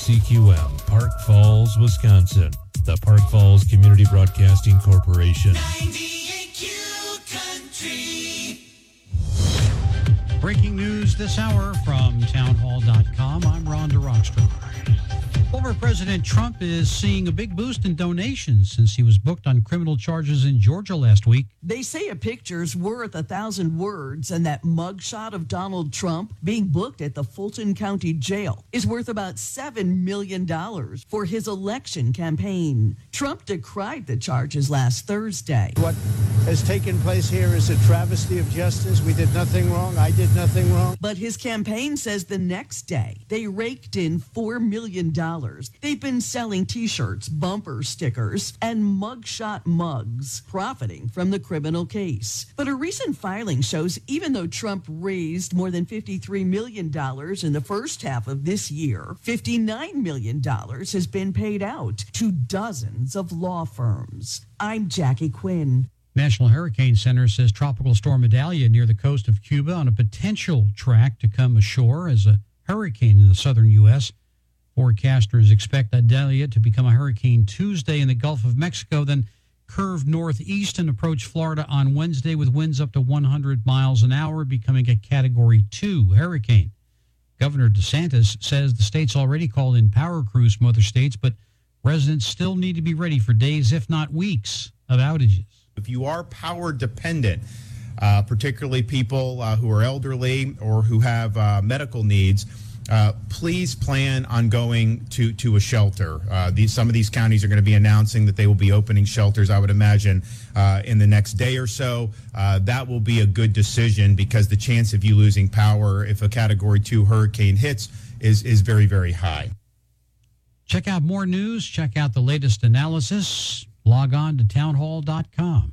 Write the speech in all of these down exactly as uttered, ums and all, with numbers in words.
C Q M, Park Falls, Wisconsin. The Park Falls Community Broadcasting Corporation. ninety-eight Q Country. Breaking news this hour from townhall dot com. I'm Rhonda Rockstar. Former President Trump is seeing a big boost in donations since he was booked on criminal charges in Georgia last week. They say a picture's worth a thousand words, and that mugshot of Donald Trump being booked at the Fulton County Jail is worth about seven million dollars for his election campaign. Trump decried the charges last Thursday. What has taken place here is a travesty of justice. We did nothing wrong. I did nothing wrong. But his campaign says the next day they raked in four million dollars. They've been selling T-shirts, bumper stickers, and mugshot mugs, profiting from the criminal case. But a recent filing shows even though Trump raised more than fifty-three million dollars in the first half of this year, fifty-nine million dollars has been paid out to dozens of law firms. I'm Jackie Quinn. National Hurricane Center says Tropical Storm Idalia near the coast of Cuba on a potential track to come ashore as a hurricane in the southern U S Forecasters expect Idalia to become a hurricane Tuesday in the Gulf of Mexico, then curve northeast and approach Florida on Wednesday with winds up to one hundred miles an hour, becoming a Category two hurricane. Governor DeSantis says the state's already called in power crews from other states, but residents still need to be ready for days, if not weeks, of outages. If you are power dependent, uh, particularly people uh, who are elderly or who have uh, medical needs, Uh, please plan on going to, to a shelter. Uh, these, some of these counties are going to be announcing that they will be opening shelters, I would imagine, uh, in the next day or so. Uh, that will be a good decision because the chance of you losing power if a Category two hurricane hits is, is very, very high. Check out more news. Check out the latest analysis. Log on to townhall dot com.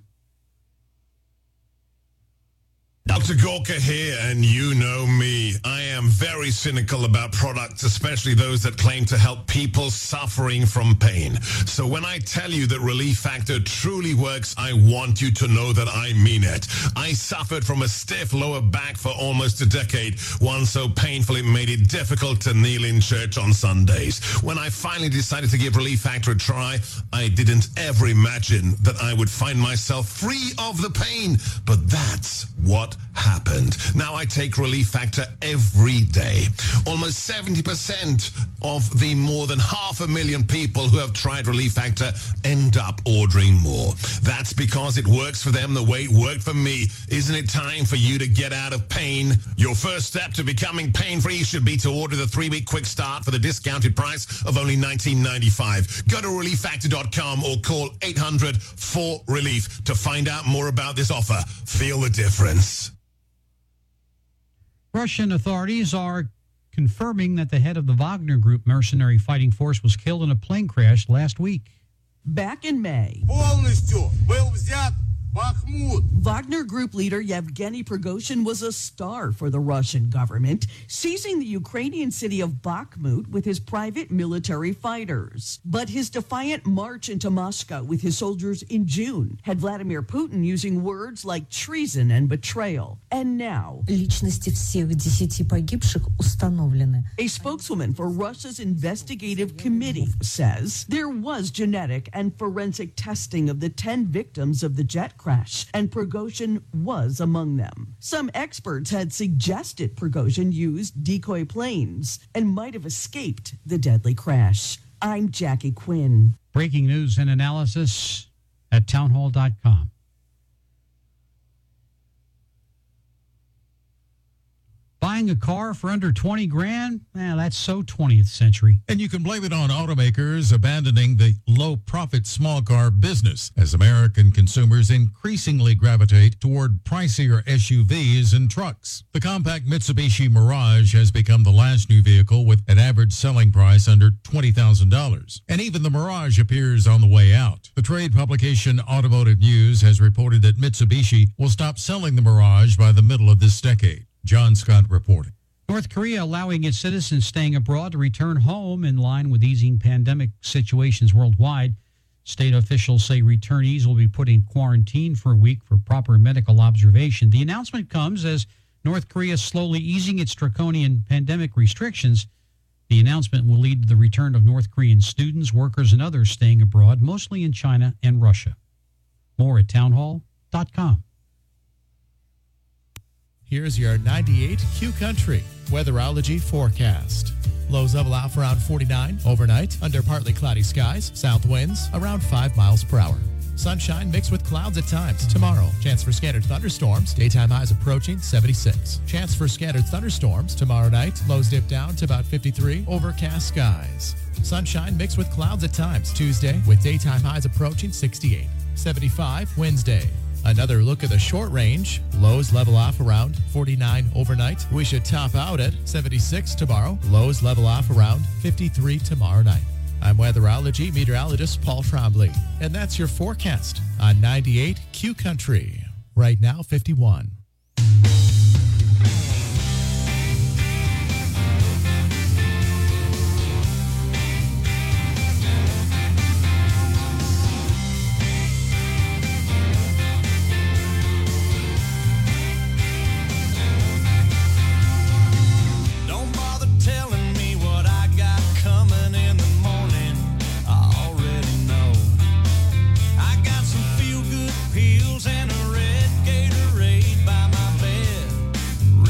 Doctor Gorka here, and you know me. I am very cynical about products, especially those that claim to help people suffering from pain. So when I tell you that Relief Factor truly works, I want you to know that I mean it. I suffered from a stiff lower back for almost a decade, one so painful it made it difficult to kneel in church on Sundays. When I finally decided to give Relief Factor a try, I didn't ever imagine that I would find myself free of the pain. But that's what happened. Now I take Relief Factor every day. Almost seventy percent of the more than half a million people who have tried Relief Factor end up ordering more. That's because it works for them the way it worked for me. Isn't it time for you to get out of pain? Your first step to becoming pain-free should be to order the three-week quick start for the discounted price of only nineteen ninety-five. Go to relief factor dot com or call eight hundred four relief to find out more about this offer. Feel the difference. Russian authorities are confirming that the head of the Wagner Group mercenary fighting force was killed in a plane crash last week. Back in May, Полностью был взят Bakhmut. Wagner Group leader Yevgeny Prigozhin was a star for the Russian government, seizing the Ukrainian city of Bakhmut with his private military fighters. But his defiant march into Moscow with his soldiers in June had Vladimir Putin using words like treason and betrayal. And now, Личности всех десяти погибших установлены. a spokeswoman for Russia's investigative committee says there was genetic and forensic testing of the ten victims of the jet crash, and Prigozhin was among them. Some experts had suggested Prigozhin used decoy planes and might have escaped the deadly crash. I'm Jackie Quinn. Breaking news and analysis at townhall dot com. Buying a car for under twenty grand? Man, that's so twentieth century. And you can blame it on automakers abandoning the low-profit small car business as American consumers increasingly gravitate toward pricier S U Vs and trucks. The compact Mitsubishi Mirage has become the last new vehicle with an average selling price under twenty thousand dollars. And even the Mirage appears on the way out. The trade publication Automotive News has reported that Mitsubishi will stop selling the Mirage by the middle of this decade. John Scott reporting. North Korea allowing its citizens staying abroad to return home in line with easing pandemic situations worldwide. State officials say returnees will be put in quarantine for a week for proper medical observation. The announcement comes as North Korea is slowly easing its draconian pandemic restrictions. The announcement will lead to the return of North Korean students, workers, and others staying abroad, mostly in China and Russia. More at townhall dot com. Here's your ninety-eight Q Country weatherology forecast. Lows level off around forty-nine overnight under partly cloudy skies. South winds around five miles per hour. Sunshine mixed with clouds at times. Tomorrow, chance for scattered thunderstorms. Daytime highs approaching seventy-six. Chance for scattered thunderstorms tomorrow night. Lows dip down to about fifty-three. Overcast skies. Sunshine mixed with clouds at times. Tuesday with daytime highs approaching sixty-eight. seventy-five Wednesday. Another look at the short range. Lows level off around forty-nine overnight. We should top out at seventy-six tomorrow. Lows level off around fifty-three tomorrow night. I'm weatherology meteorologist Paul Trombley, and that's your forecast on ninety-eight Q Country. Right now, fifty-one. And a red Gatorade by my bed.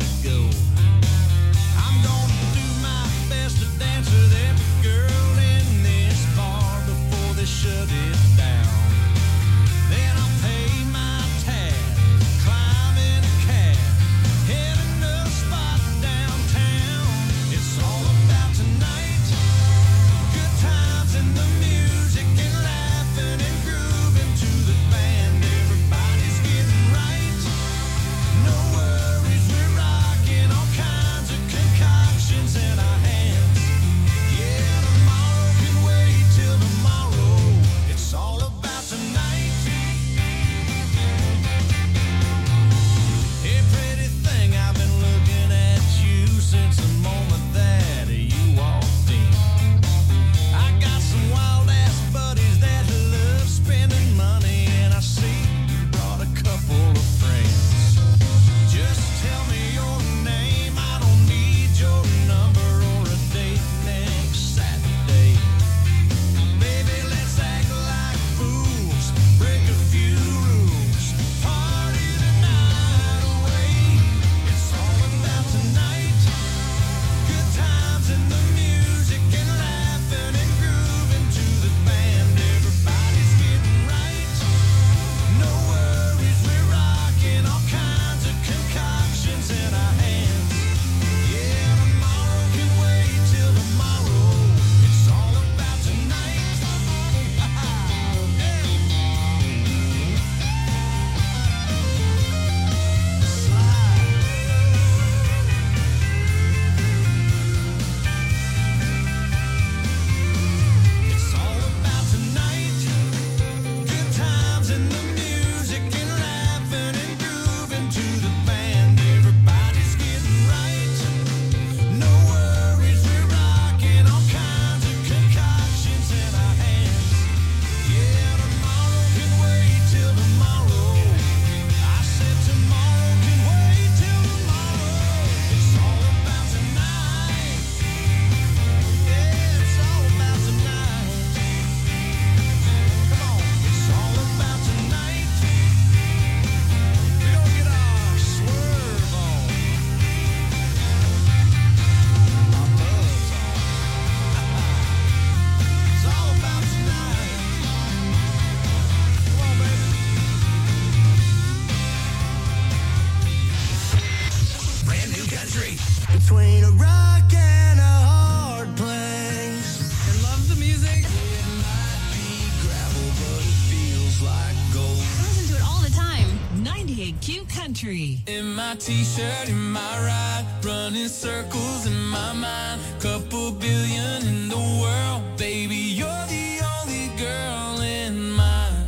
between a rock and a hard place. And love the music. It might be gravel, but it feels like gold. I listen to it all the time. ninety-eight Q Country. In my t-shirt, in my ride, running circles in my mind. Couple billion in the world, baby, you're the only girl in mine.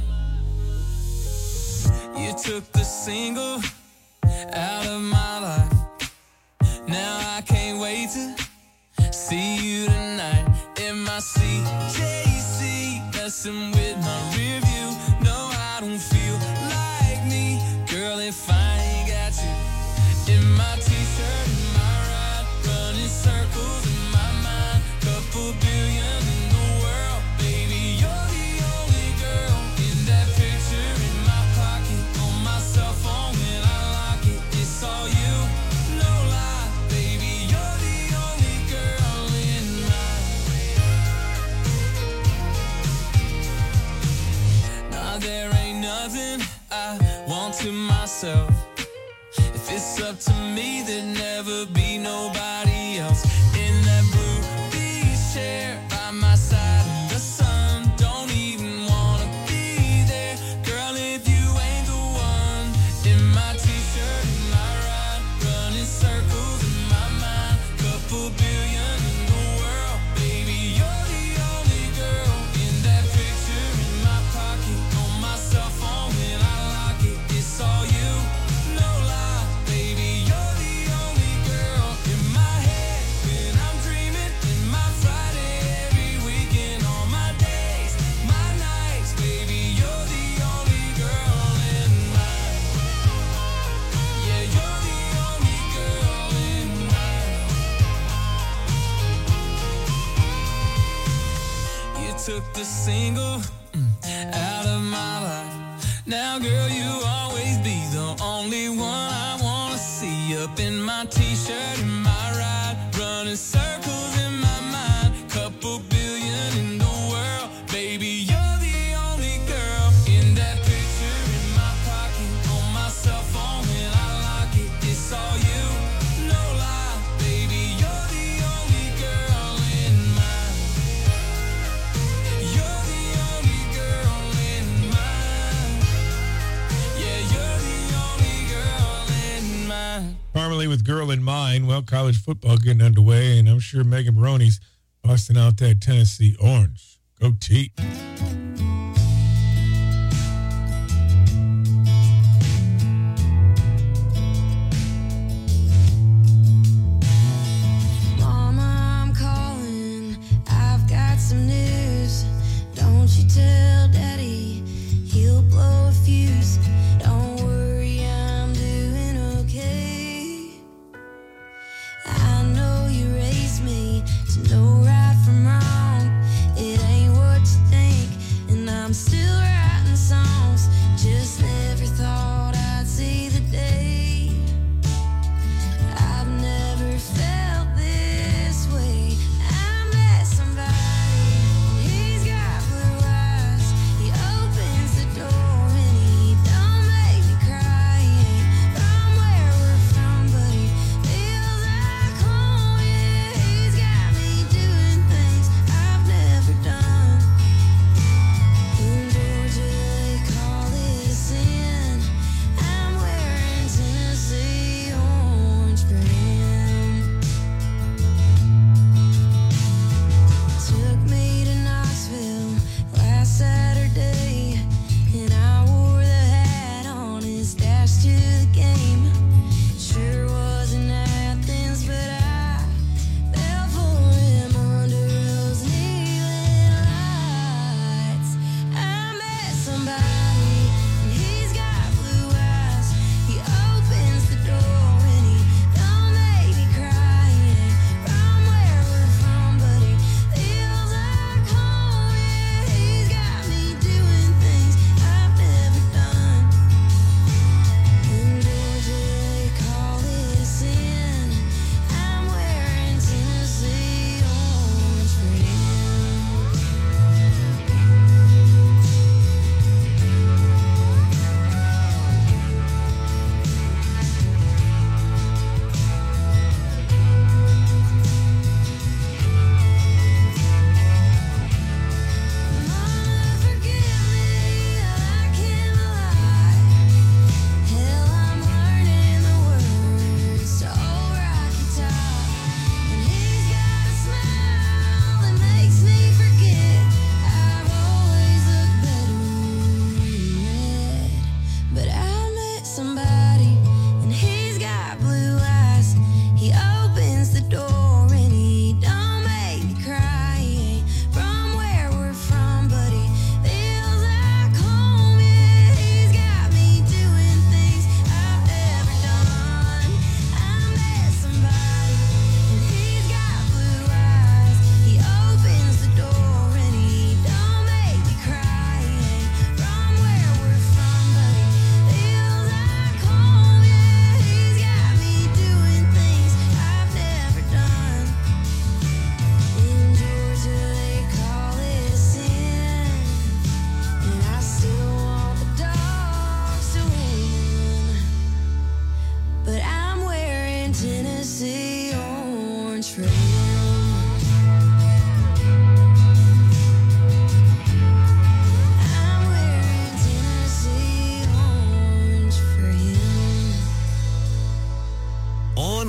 You took the single out of my life. Now I can't wait to see you tonight in my C J C, messing with my rear view. No, I don't feel like me, girl, if I ain't got you. In my t-shirt, in my ride, running circles in my mind. I want to myself. If it's up to me, there'd never be nobody else. In that blue beach chair by my side in the sun, don't even wanna be there. Girl, if you ain't the one. In my t-shirt, in my ride, running circles in my mind. Couple billion in the world, baby, you're the only girl. In that picture in my pocket, on my cell phone when I lock it, it's all you. Took the single mm, out of my life. Now, girl, you always be the only one I wanna see. Up in my t-shirt, in my ride, running circles in my mind. Couple billion in the world, baby, you're the only girl. In that picture in my pocket, on my cell phone when I lock it, it's all you. No lie, baby, you're the only girl in mine. You're the only girl in mine. Yeah, you're the only girl in mine. Parmalee with Girl in Mind. Well, college football getting underway, and I'm sure Megan Maroney's busting out that Tennessee orange. Go T. Mama, I'm calling. I've got some news. Don't you tell Daddy, he'll blow a fuse. Don't worry, I'm doing okay. I know you raised me to know right from wrong. It ain't what you think,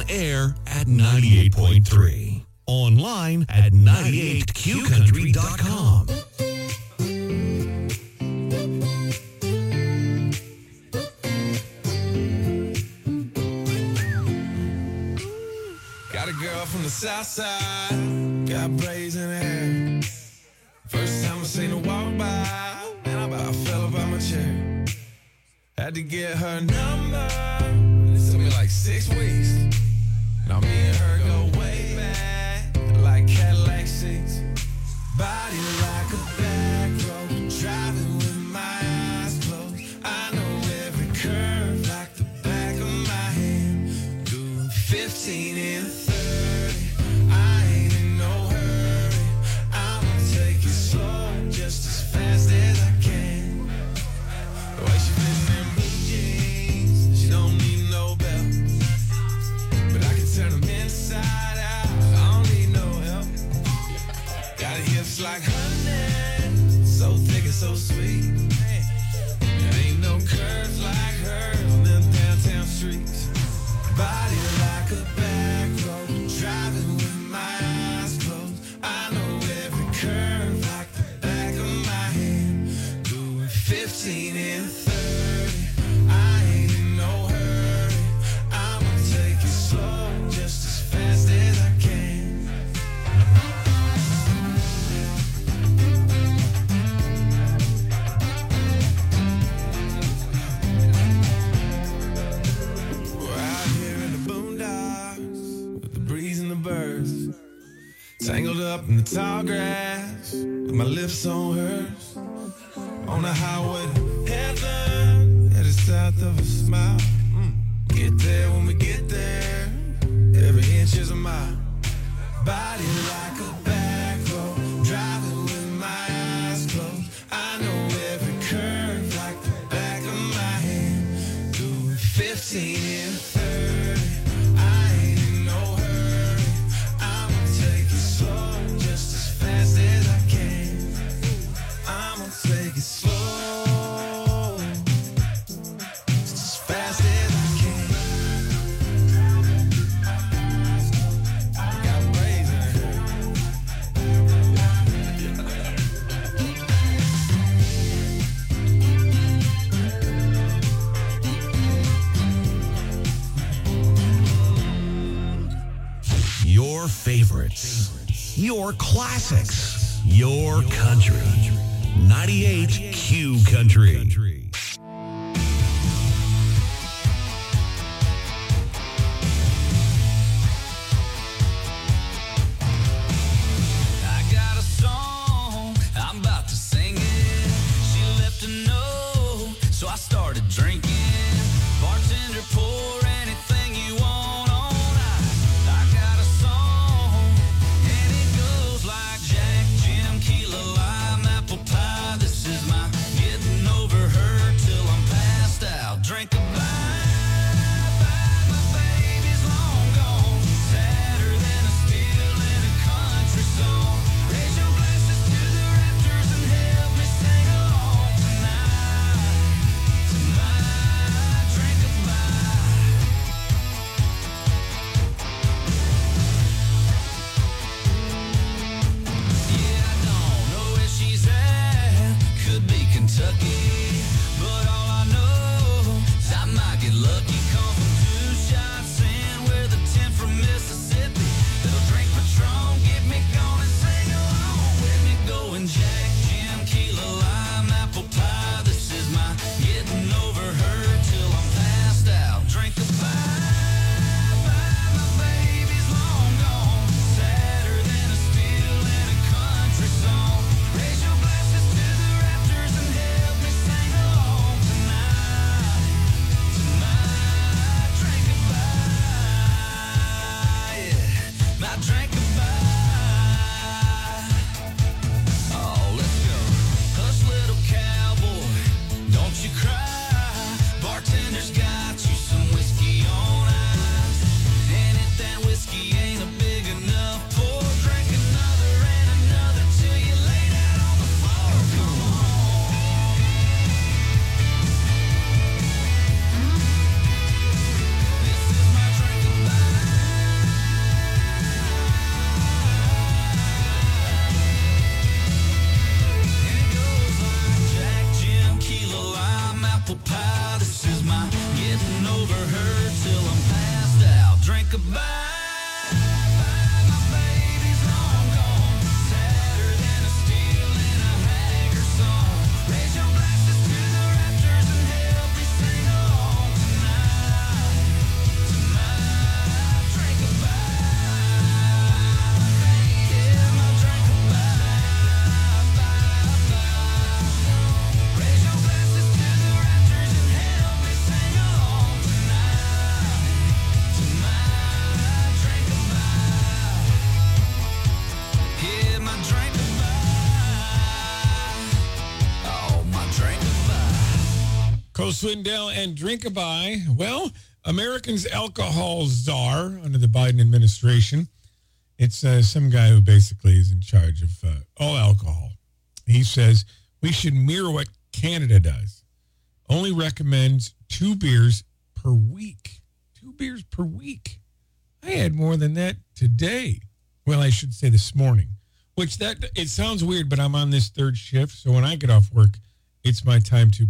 On air at ninety-eight point three. Online at ninety-eight q country dot com. Got a girl from the south side, got braids in her hair. First time I seen her walk by, and I about fell up out my chair. Had to get her number, it took me like six weeks. Now me and her go way back, like Cadillac seats. Body like a back road, driving with my eyes closed. I know every curve like the back of my hand. Doing fifteen and thirty, I ain't in no hurry. I'ma take it slow, just as fast as I can. The way she fits in blue jeans, she don't need no belt. But I can turn them inside out, I don't need no help. Got her hips like honey, so thick and so sweet. There ain't no curves like hers on them downtown streets. Body like a back road, driving with my eyes closed. I know every curve like the back of my hand. Doing fifteen and thirty, I ain't in no hurry. I'ma take it slow, just as fast as I can. We're out here in the boondocks with the breeze and the birds, tangled up in the tall grass with my lips on hers. On the highway to heaven, headed south of a smile. Mm. Get there when we get there, every inch is a mile. Body like a back road, driving with my eyes closed. I know every curve like the back of my hand. Doing fifteen and thirty, I ain't in no hurry. I'ma take it slow, just as fast as I can. I'ma take it slow, just as fast as I can. Got braids in her hair. Your favorites, your classics, your country. ninety-eight Q Country. I got a song, I'm about to sing it. She left a note, so I started drinking. Bartender, pour anything you want on ice. I got a song, and it goes like Jack, Jim, Key Lime, apple pie. This is my getting over her till I'm passed out. Drink a bye, bye, my baby's long gone. Sadder than a steel in a country song. Raise your glasses to the rafters and help me sing along tonight. Tonight, drink a bye. Yeah, I don't know where she's at. Could be Kentucky, but all I know is I might get lucky. Come from two shots in, we're the ten from Mississippi. Little drink Patron, get me going and sing along with me. Going Jack, Jim, Key Lime, apple pie. This is my getting over her till I'm passed out. Drink a bye, bye, my baby's long gone. Sadder than a steel in a country song. Raise your glasses to the rafters and help me sing along tonight. Tonight, drink a bye. Yeah, my drink a bye. Oh, let's go. Hush, little cowboy, don't you cry. Bartender's got you some whiskey on ice. And if that whiskey ain't a big enough pour, drink another and another till you lay down on the floor. Come on. This is my drink of bye. apple pie. This is my getting over her till I'm passed out. Drink a bye. Swindell and Drinkabye. Well, America's alcohol czar under the Biden administration. It's uh, some guy who basically is in charge of uh, all alcohol. He says we should mirror what Canada does. Only recommends two beers per week. Two beers per week. I had more than that today. Well, I should say this morning. Which that it sounds weird, but I'm on this third shift, so when I get off work, it's my time to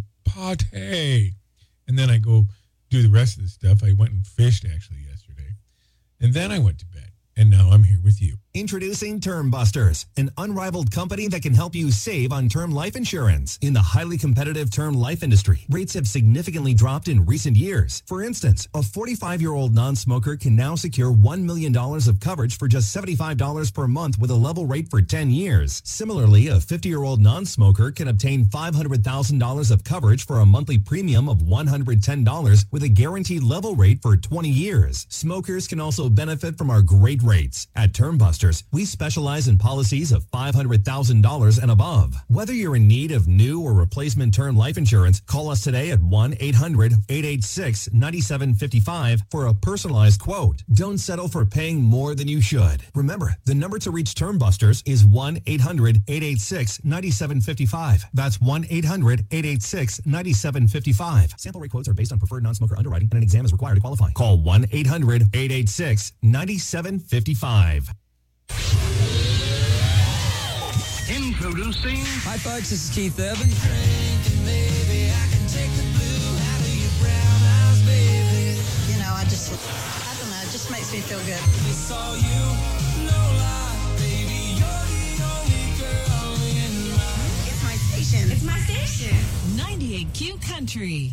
party. And then I go do the rest of the stuff. I went and fished actually yesterday. And then I went to bed. And now I'm here with you. Introducing Term Busters, an unrivaled company that can help you save on term life insurance. In the highly competitive term life industry, rates have significantly dropped in recent years. For instance, a forty-five-year-old non-smoker can now secure one million dollars of coverage for just seventy-five dollars per month with a level rate for ten years. Similarly, a fifty-year-old non-smoker can obtain five hundred thousand dollars of coverage for a monthly premium of one hundred ten dollars with a guaranteed level rate for twenty years. Smokers can also benefit from our great rates. At Term Busters, we specialize in policies of five hundred thousand dollars and above. Whether you're in need of new or replacement term life insurance, call us today at one eight hundred eight eight six nine seven five five for a personalized quote. Don't settle for paying more than you should. Remember, the number to reach Term Busters is one eight hundred eight eight six nine seven five five. That's one eight hundred eight eight six nine seven five five. Sample rate quotes are based on preferred non-smoker underwriting and an exam is required to qualify. Call one eight hundred eight eight six nine seven five five. Introducing. Hi, folks. This is Keith Evans. You know, I just, I don't know, it just makes me feel good. It's all you, no lie, baby. You're the only girl in my. It's my station. It's my station. ninety-eight Q Country.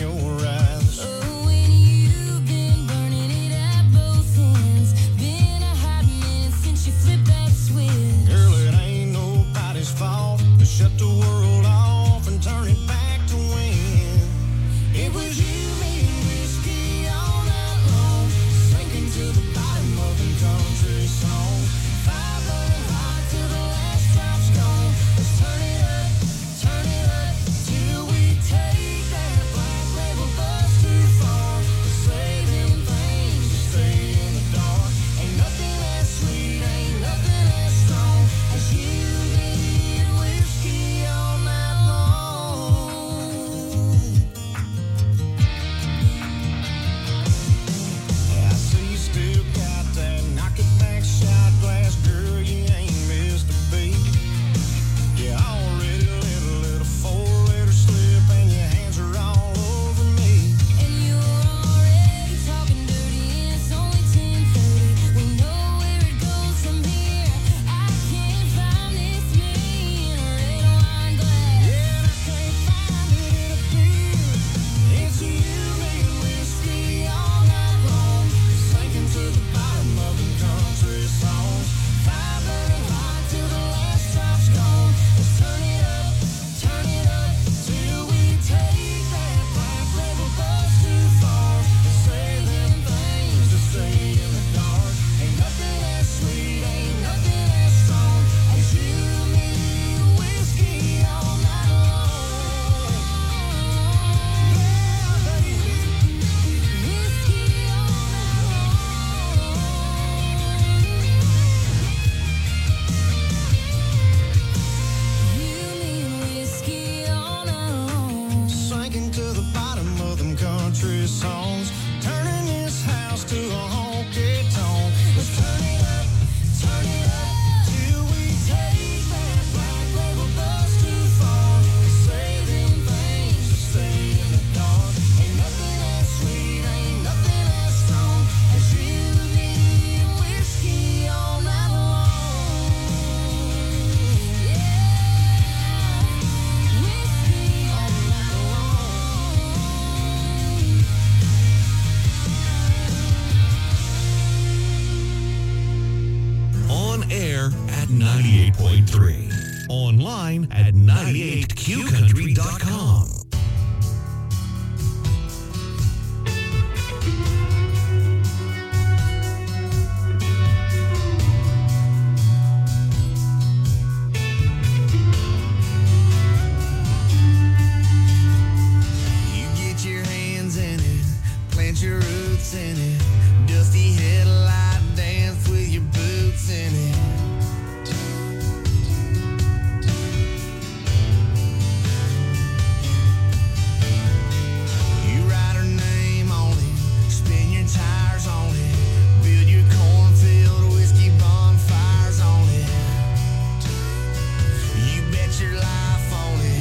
Been a air at ninety-eight point three. Online at ninety-eight Q country dot com. Your roots in it, dusty headlight dance with your boots in it. You write her name on it, spin your tires on it, build your cornfield whiskey bonfires on it. You bet your life on it.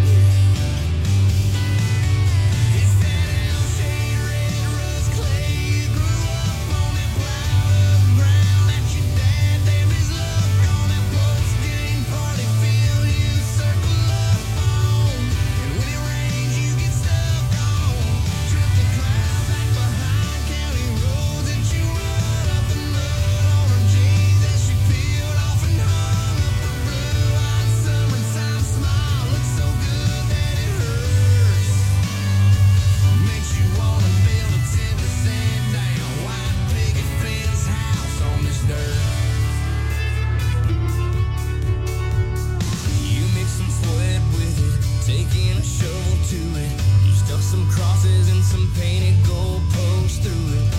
Some crosses and some painted gold posts through it.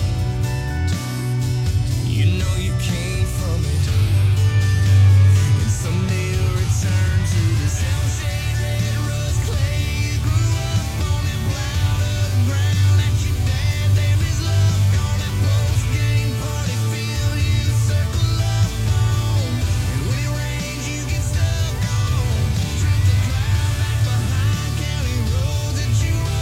You know you came from it, and someday you'll return to the sunshade red rose clay. You grew up on that plowed up ground that your dad damned his luck on that post game party field. You circle up on, and when it rains you get stuck on. Trip the cloud back behind county roads that you run.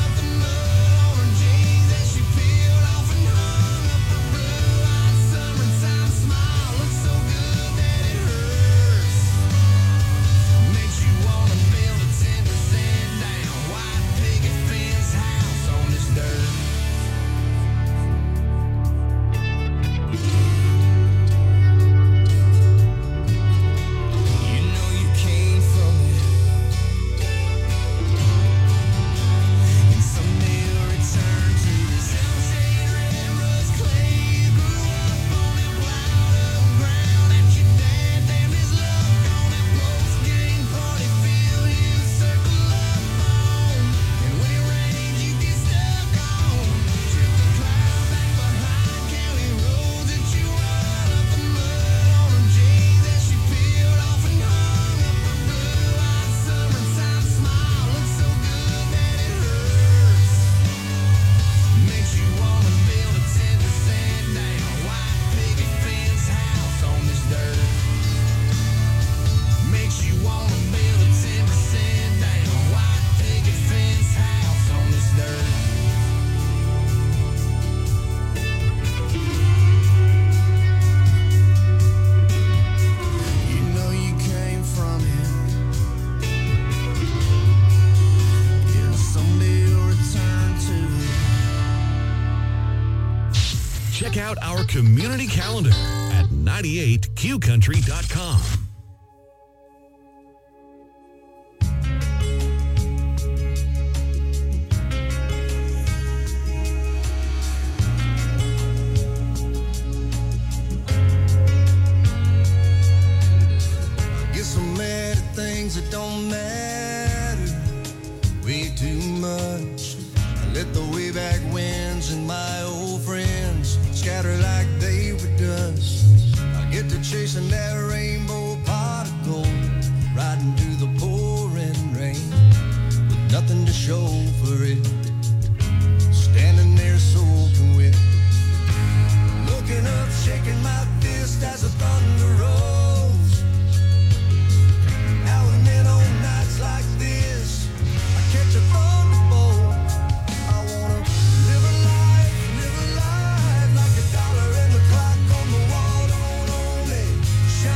Check out our community calendar at ninety-eight Q country dot com. Get so mad at things that don't matter way too much. I let the way back winds and my old friends scatter like they were dust. I get to chasing that rainbow pot of gold, riding through the pouring rain with nothing to show for it, standing there soaking wet, looking up, shaking my fist as the thunder rolls. Now and then on nights like this, I catch a thunderbolt. I wanna live a life, live a life like a dollar in the clock on the wall. Don't only shine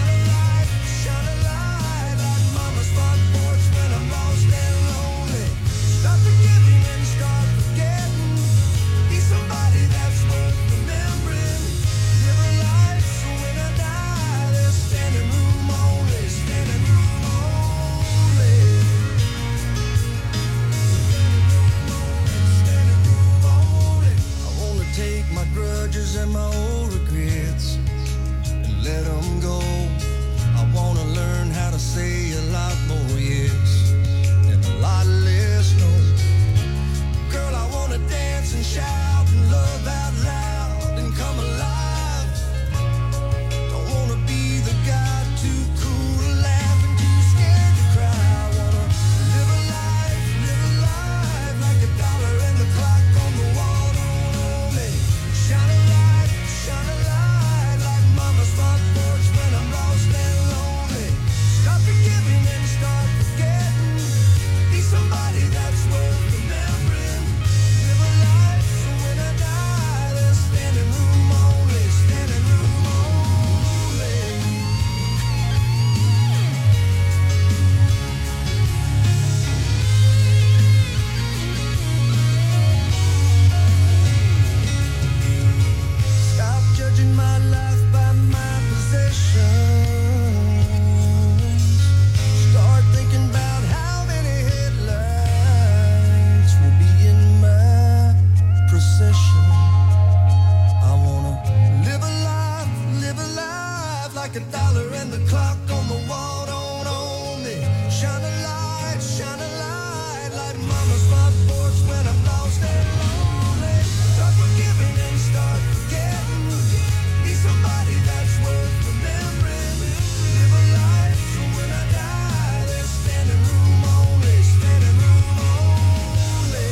a dollar and the clock on the wall don't own me. Shine a light, shine a light, like mama's front porch when I'm lost and lonely. Start forgiving and start forgetting. Be somebody that's worth remembering. Live a life so when I die, there's standing room only, standing room only.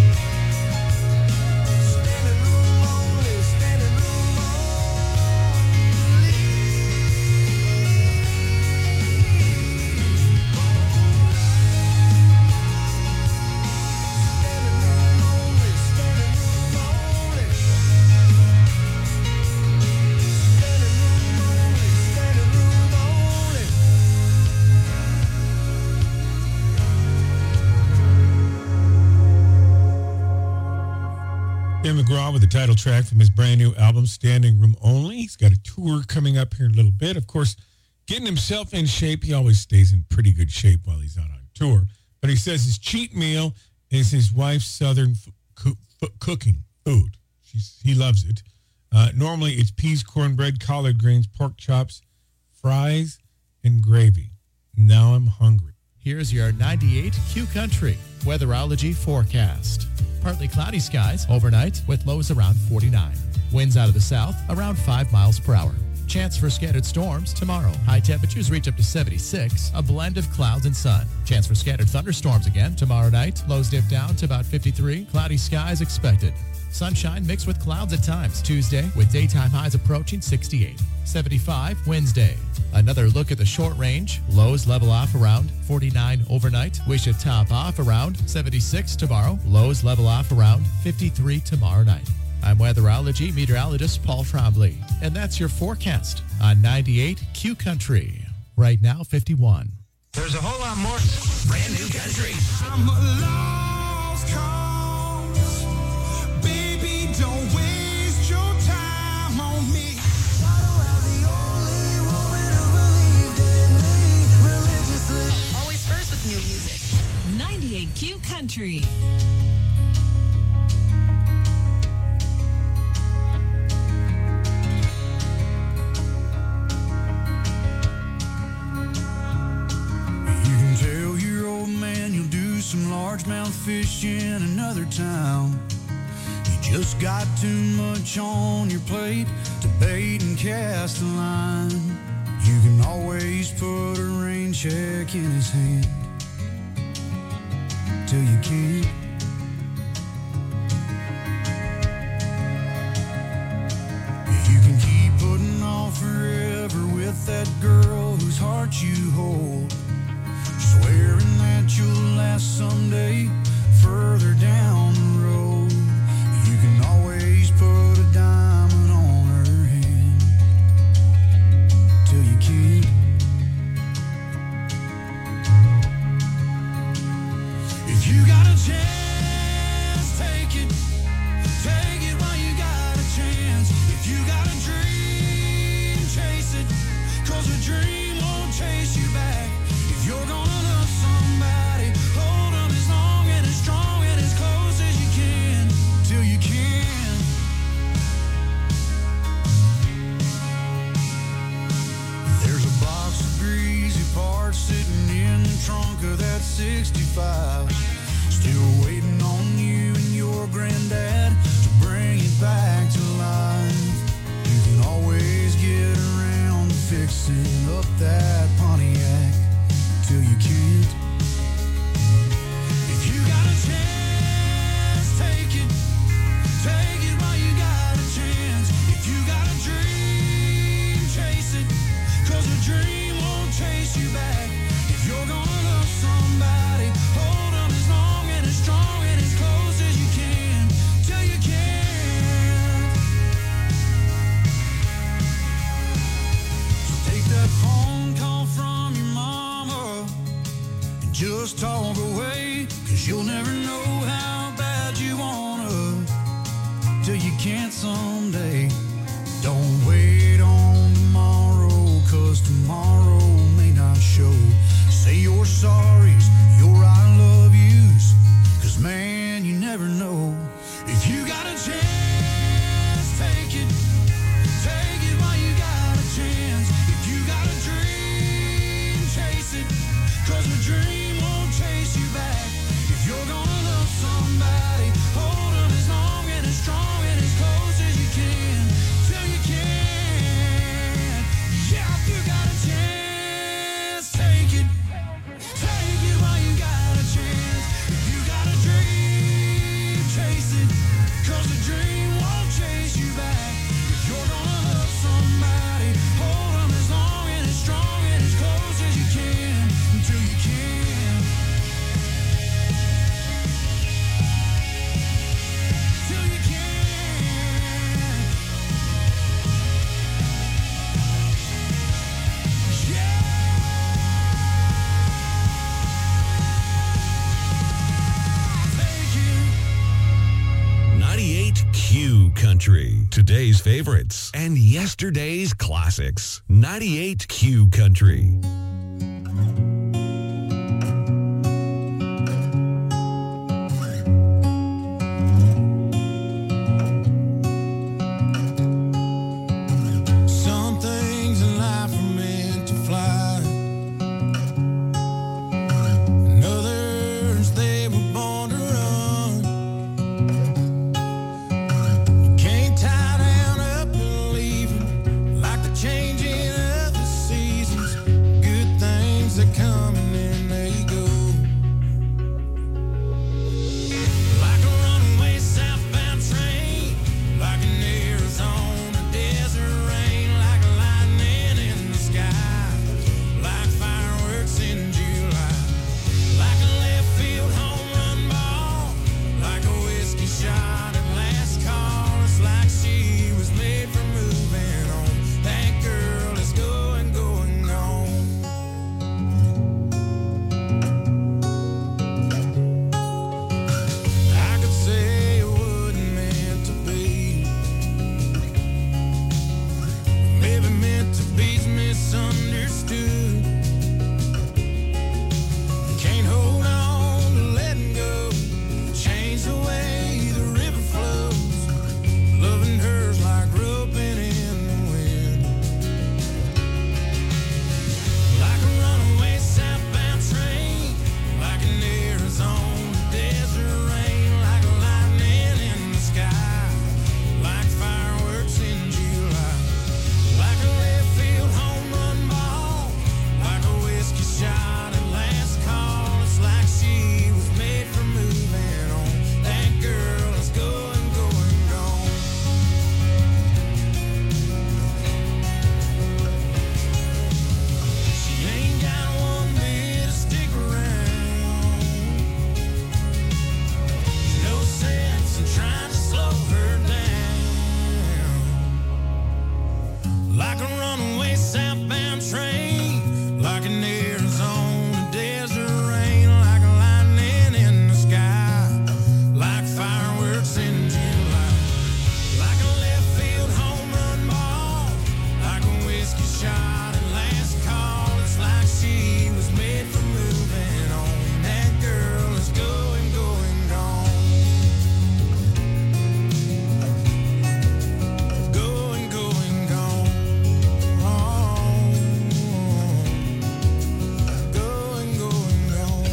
Standing room only, standing room only. Tim McGraw with the title track from his brand new album, Standing Room Only. He's got a tour coming up here in a little bit. Of course, getting himself in shape. He always stays in pretty good shape while he's out on tour. But he says his cheat meal is his wife's Southern f- co- f- cooking food. She's, he loves it. Uh, normally, it's peas, cornbread, collard greens, pork chops, fries, and gravy. Now I'm hungry. Here's your ninety-eight Q Country weatherology forecast. Partly cloudy skies overnight with lows around forty-nine. Winds out of the south around five miles per hour. Chance for scattered storms tomorrow. High temperatures reach up to seventy-six. A blend of clouds and sun. Chance for scattered thunderstorms again tomorrow night. Lows dip down to about fifty-three. Cloudy skies expected. Sunshine mixed with clouds at times. Tuesday with daytime highs approaching sixty-eight. seventy-five Wednesday. Another look at the short range. Lows level off around forty-nine overnight. We should top off around seventy-six tomorrow. Lows level off around fifty-three tomorrow night. I'm weatherology meteorologist Paul Trombley, and that's your forecast on ninety-eight Q Country. Right now, fifty-one. There's a whole lot more brand new country. I'm a lost cause. Baby, don't waste your time on me. Always first with new music. ninety-eight Q Country. You can tell your old man you'll do some largemouth fish in another town. You just got too much on your plate to bait and cast a line. You can always put a rain check in his hand till you can't. You can keep putting off forever with that girl whose heart you hold, swearing that you'll last someday further down the road. You can always put a diamond on her hand till you can't. If you got a chance, take it. Take it while you got a chance. If you got a dream, chase it. Cause a dream won't chase you back. If you're gonna love somebody, hold them as long and as strong and as close as you can, till you can. There's a box of greasy parts sitting in the trunk of that sixty-five, still waiting on you and your granddad to bring it back to life. You can always get around to fixing up that Pontiac till you can't. If you got a chance, take it. Take it while you got a chance. If you got a dream, chase it. Cause a dream won't chase you back. If you're gonna love somebody, hold them as long and as strong and as close as you can, till you can. So take that phone call from your mama and just talk away. Cause you'll never know how bad you wanna till you can't someday. Don't wait on tomorrow, cause tomorrow may not show. Say your sorries, your I love yous, cause man, you never know. If you got a chance, take it. Take it while you got a chance. If you today's favorites and yesterday's classics. ninety-eight Q Country. Some things in life are meant to fly, and others they were born to run. You can't tie down up and leave 'em like the changing of the seasons. Good things that come and then they go. Like a runaway southbound train, like an Arizona desert rain, like lightning in the sky, like fireworks in July, like a left field home run ball, like a whiskey shot at last call. It's like she was made for moving on. That girl is going, going, gone. I could say it wasn't meant to be, maybe meant to be misunderstood. Can't hold on to letting go, change the way the river flows. Loving her's like roping in the wind, like a runaway southbound train, like an Arizona desert rain, like lightning in the sky, like fireworks in July, like a left field home run ball, like a whiskey shot at last call. It's like she was made for moving on. That girl is going, going, gone. She ain't got one bit to stick around. There's no sense in trying to slow her down. Like a runaway southbound train, like an Arizona desert rain, like lightning in the sky, like fireworks in July, like a left field home run ball, like a whiskey shot at last call. It's like she was made for moving on. That girl is going, going, gone. Going, going, gone. Going, going, gone.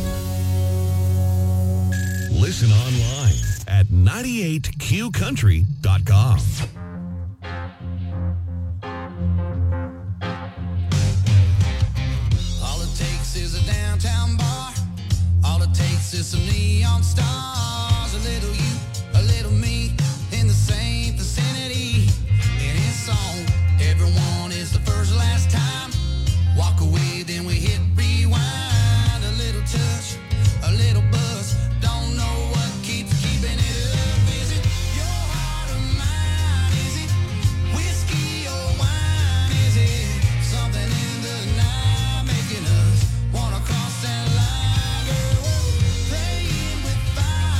Listen online at ninety-eight Q country dot com. All it takes is a downtown bar. All it takes is some neon stars. A little you, a little me, in the same vicinity. And it's on. Everyone is the first last time. Walk away, then we hit rewind. A little touch, a little buzz. Don't know what keeps keeping it up. Is it your heart or mine? Is it whiskey or wine? Is it something in the night making us wanna cross that line? Girl, we're playing with fire.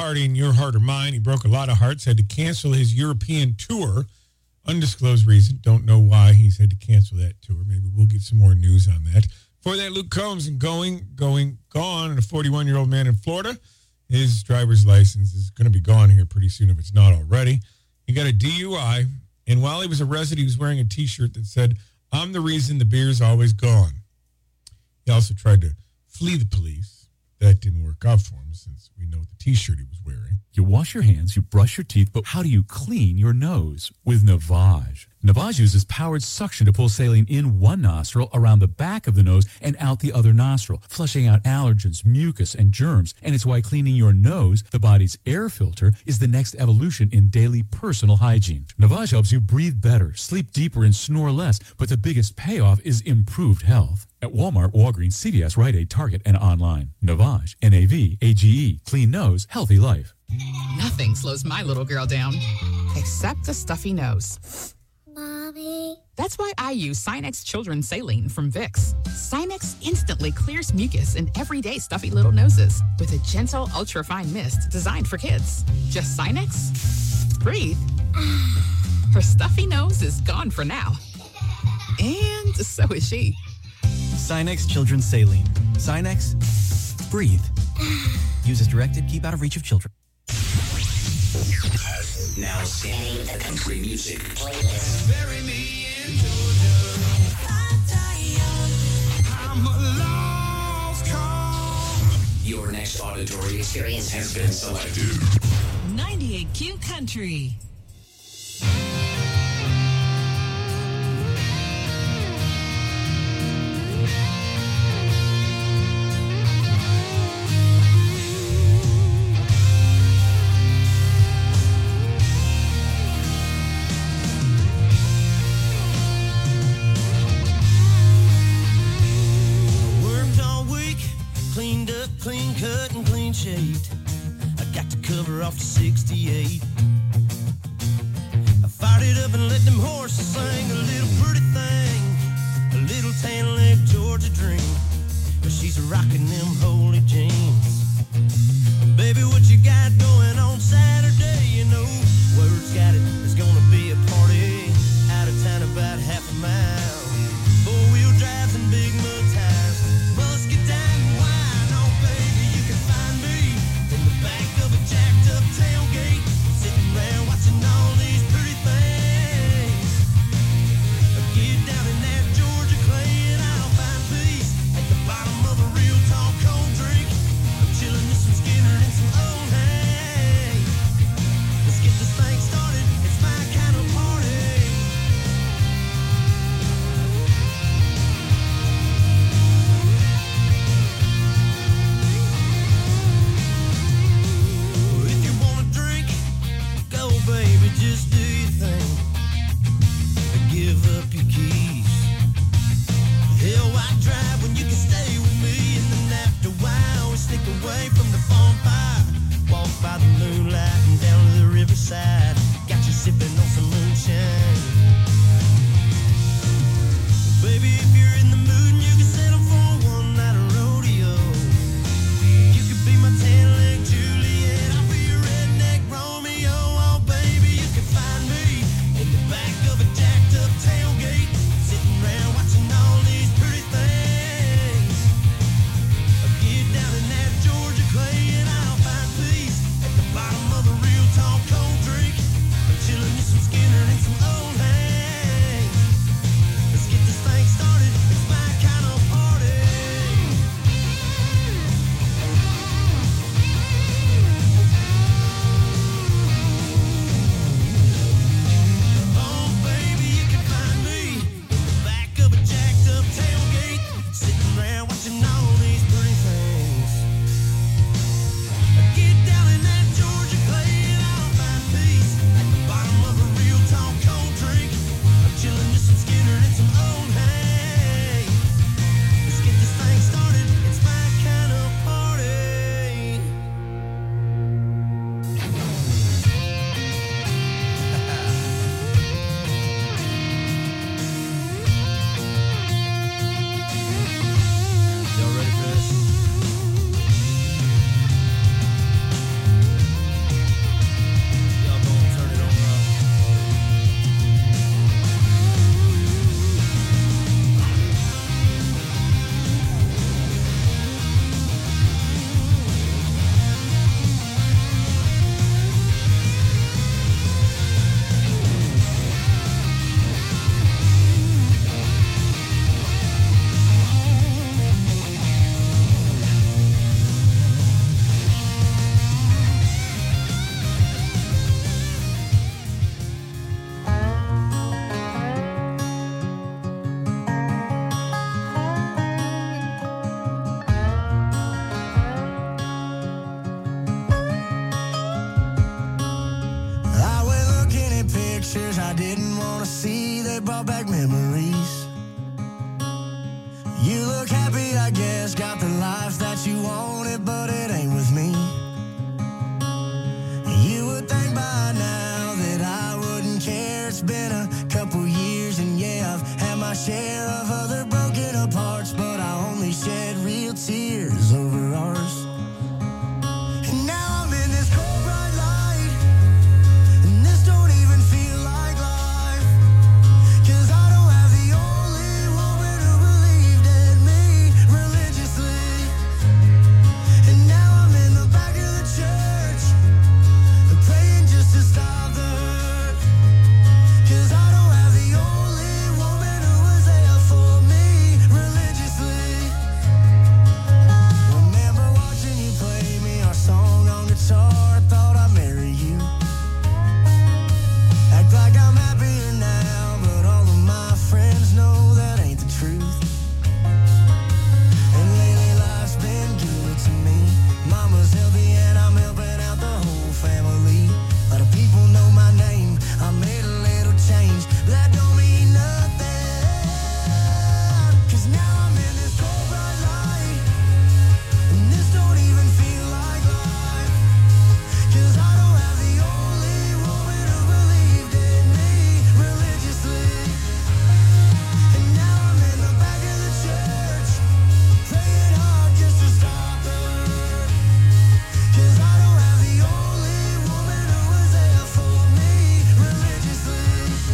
party in Your Heart or Mine. He broke a lot of hearts, had to cancel his European tour. Undisclosed reason. Don't know why he's had to cancel that tour. Maybe we'll get some more news on that. For that, Luke Combs and going, going, gone, and a forty-one-year-old man in Florida. His driver's license is going to be gone here pretty soon if it's not already. He got a D U I, and while he was arrested, he was wearing a T-shirt that said, "I'm the reason the beer's always gone." He also tried to flee the police. That didn't work out for him since we know the T-shirt he was wearing. You wash your hands, you brush your teeth, but how do you clean your nose? With Navage. Navage uses powered suction to pull saline in one nostril, around the back of the nose, and out the other nostril, flushing out allergens, mucus, and germs. And it's why cleaning your nose, the body's air filter, is the next evolution in daily personal hygiene. Navage helps you breathe better, sleep deeper, and snore less, but the biggest payoff is improved health. At Walmart, Walgreens, C V S, Rite Aid, Target, and online. Navage, N A V A G E. Clean nose, healthy life. Nothing slows my little girl down, except a stuffy nose. Mommy. That's why I use Sinex Children's Saline from Vicks. Sinex instantly clears mucus in everyday stuffy little noses with a gentle, ultra-fine mist designed for kids. Just Sinex, breathe. Her stuffy nose is gone for now. And so is she. Sinex Children's Saline. Sinex, breathe. Use as directed, keep out of reach of children. Now singing the country music playlist. Bury me in Georgia. I'm a lost cause. Your next auditory experience has been selected. ninety-eight Q Country. Clean cut and clean shaved. I got to cover off the sixty-eight. I fired it up and let them horses sing a little pretty thing, a little tan leg Georgia dream. But she's rocking them holy jeans. Baby, what you got going on Saturday? You know, word's got it, there's gonna be a party out of town about half a mile. Four-wheel drives and big mud tires. Bust get down. Tailgate, sitting around watching all these pretty things. Get down in that Georgia clay and I'll find peace at the bottom of a real talk shed real tears over ours. And now I'm in this cold bright light, and this don't even feel like life. 'Cause I don't have the only woman who believed in me religiously. And now I'm in the back of the church, praying just to stop the hurt. 'Cause I don't have the only woman who was there for me religiously. Remember watching you play me our song on guitar. I thought I'd marry you. Act like I'm happier now, but all of my friends know that ain't the truth. And lately life's been good to me. Mama's healthy and I'm helping out the whole family. A lot of people know my name. I made a little change, but that don't mean nothing. 'Cause now I'm in this cold bright light, and this don't even feel like life. 'Cause I don't have the only woman who believed in me religiously. And now I'm in the back of the church, praying hard just to stop the hurt. 'Cause I don't have the only woman who was there for me religiously.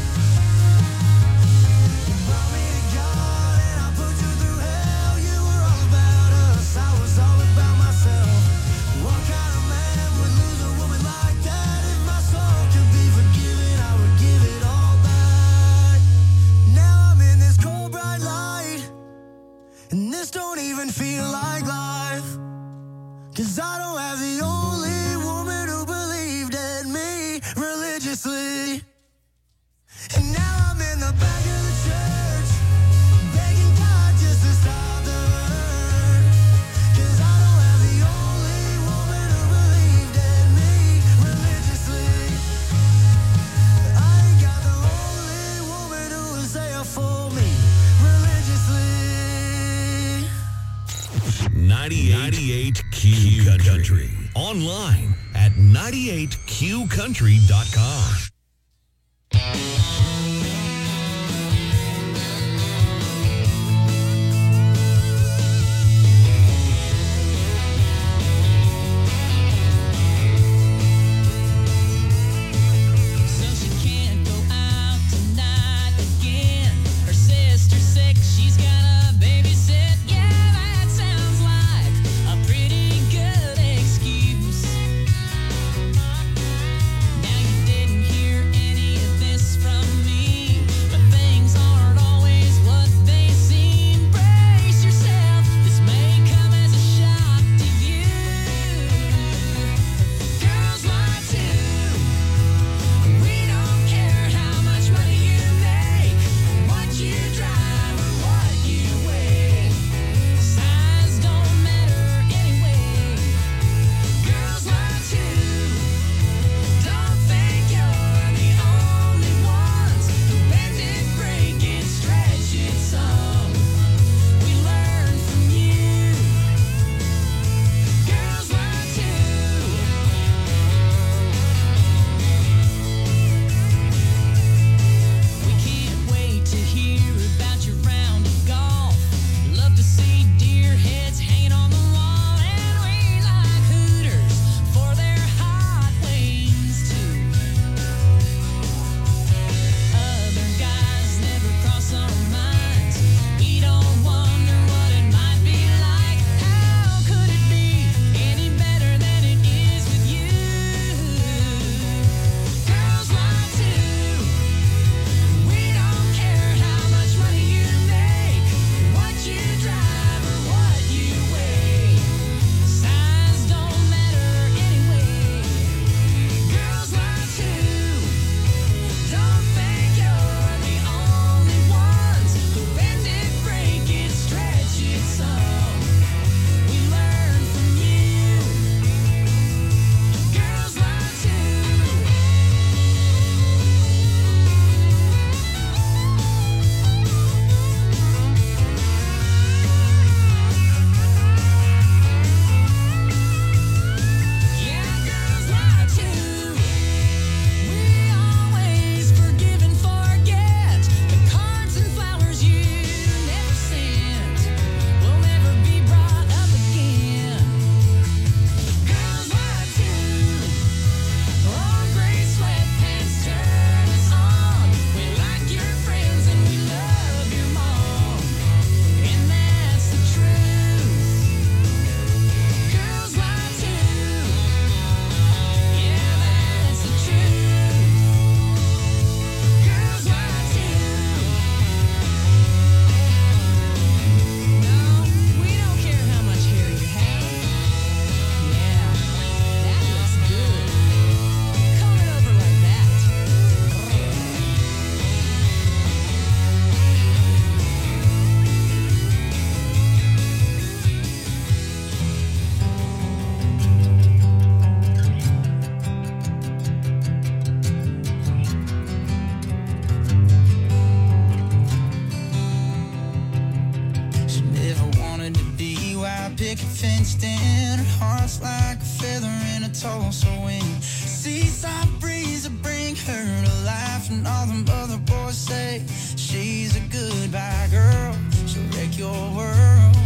You brought me to God and I put you through hell. You were all about us, I was all about myself. What kind of man would lose a woman like that? If my soul could be forgiven, I would give it all back. Now I'm in this cold bright light, and this don't even feel like life. 'Cause I don't have the only woman who believed in me religiously. And now I'm in the back of the church, begging God just to stop the hurt. 'Cause I don't have the only woman who believed in me religiously. I ain't got the only woman who was there for me religiously. ninety-eight Q Country. Online at ninety-eight Q country dot com. So she can't go out tonight again. Her sister's sick, she's gotta babysit. Yeah, that sounds like a pretty good excuse. Now you didn't hear any of this from me. picket fenced in. Her heart's like a feather in a Tulsa wind. Seaside breeze will bring her to life, and all the other boys say she's a goodbye girl. She'll wreck your world.